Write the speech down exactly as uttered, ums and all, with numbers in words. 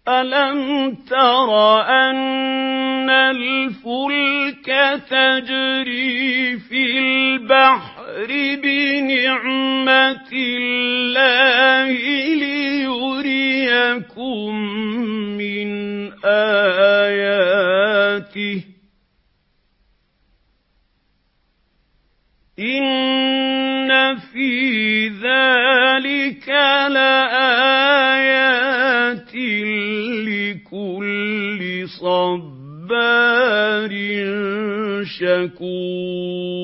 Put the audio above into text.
أَلَمْ تَرَ أَنَّ الْفُلْكَ تَجْرِي فِي الْبَحْرِ بِنِعْمَتِ اللَّهِ لِيُرِيَكُم مِّنْ آيَاتِهِ ۚ إِنَّ فِي ذَلِكَ لَآيَاتٍ لِّكُلِّ صَبَّارٍ شَكُورٍ